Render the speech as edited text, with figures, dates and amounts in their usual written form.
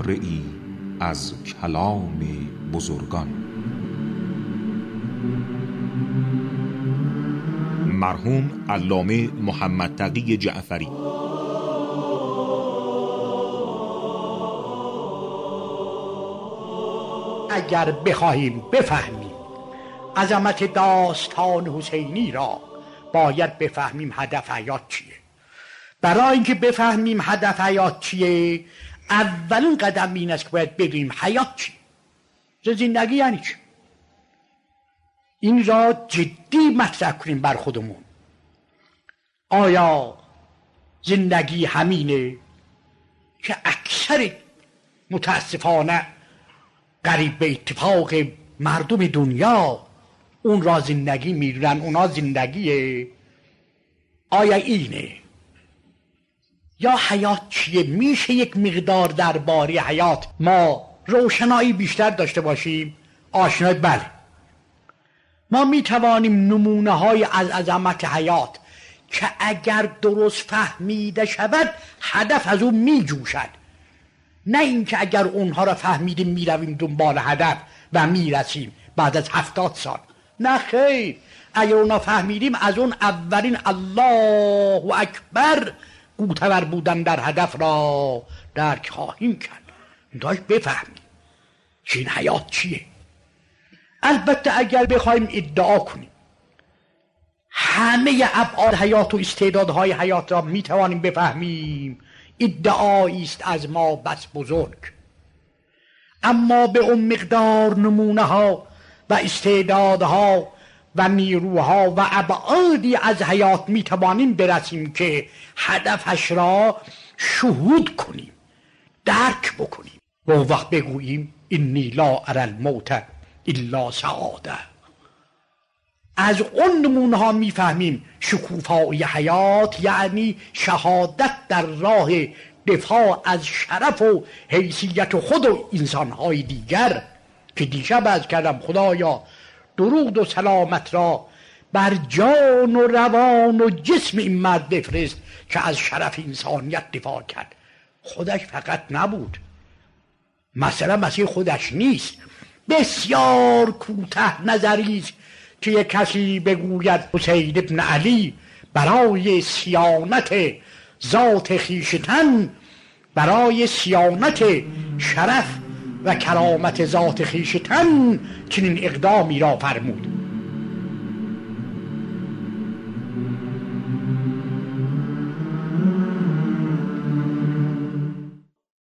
بهره ای از کلام بزرگان. مرحوم علامه محمد تقی جعفری. اگر بخواهیم بفهمیم عظمت داستان حسینی را، باید بفهمیم هدف حیات چیه. برای اینکه بفهمیم هدف حیات چیه، اولین قدم این است که باید بدونیم حیات چیه. زندگی یعنی چی؟ این را جدی مطرح کنیم بر خودمون. آیا زندگی همینه که اکثر متاسفانه قریب به اتفاق مردم دنیا اون را زندگی میدونن، اونا زندگیه؟ آیا اینه؟ یا حیات چیه؟ میشه یک مقدار درباره حیات ما روشنایی بیشتر داشته باشیم؟ آشنایی بله. ما میتوانیم نمونه های از عظمت حیات که اگر درست فهمیده شود هدف از اون میجوشد، نه اینکه اگر اونها را فهمیدیم میرویم دنبال هدف و میرسیم بعد از 70 سال. نه خیر، اگر اونها فهمیدیم از اون اولین الله اکبر گوتور بودن در هدف را درک خواهیم کرد. داشت بفهمیم که این حیات چیه. البته اگر بخوایم ادعا کنیم همه ابعاد حیات و استعدادهای حیات را میتوانیم بفهمیم، ادعایی است از ما بس بزرگ. اما به اون مقدار نمونه ها و استعدادها و نیروها و ابعادی از حیات میتوانیم برسیم که هدفش را شهود کنیم، درک بکنیم و وقت بگوییم انی لا اری الموت الا سعاده. از اون نمونه ها میفهمیم شکوفایی حیات یعنی شهادت در راه دفاع از شرف و حیثیت خود و انسانهای دیگر که دیشب از کردم خدایا درود و سلامت را بر جان و روان و جسم این مرد بفرست که از شرف انسانیت دفاع کرد. خودش فقط نبود، مثلا مسیح خودش نیست. بسیار کوتاه نظری است که یک کسی بگوید حسین ابن علی برای صیانت ذات خویشتن، برای صیانت شرف و کرامت ذات خویشتن چنین اقدامی را فرمود.